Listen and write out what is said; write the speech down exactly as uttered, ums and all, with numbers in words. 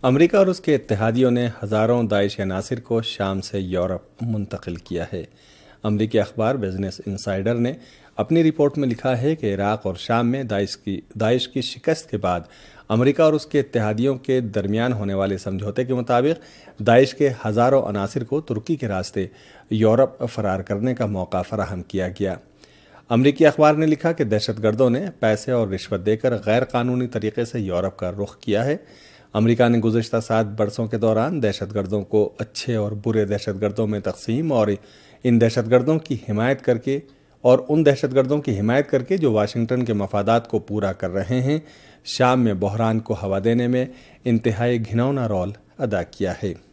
America और उसके इत्तेहादियों ने हज़ारों दाइश अनासिर को शाम से यूरोप मुंतकिल किया है। अमरीकी अखबार बिजनेस इनसाइडर ने अपनी रिपोर्ट में लिखा है कि इराक और शाम में दाइश की दाइश की शिकस्त के बाद अमेरिका और उसके इत्तेहादियों के दरमियान होने वाले समझौते के मुताबिक दाइश के हज़ारों अनासिर को तुर्की के रास्ते यूरोप फरार करने का मौका फराहम किया गया। अमरीकी अखबार ने लिखा कि दहशतगर्दों ने पैसे और रिश्वत देकर गैर कानूनी तरीके से यूरोप का रुख किया है। अमेरिका ने गुज़श्ता सात बरसों के दौरान दहशतगर्दों को अच्छे और बुरे दहशतगर्दों में तकसीम और इन दहशतगर्दों की हिमायत करके और उन दहशतगर्दों की हिमायत करके जो वाशिंगटन के मफादात को पूरा कर रहे हैं, शाम में बहरान को हवा देने में इंतहाई घिनौना रोल अदा किया है।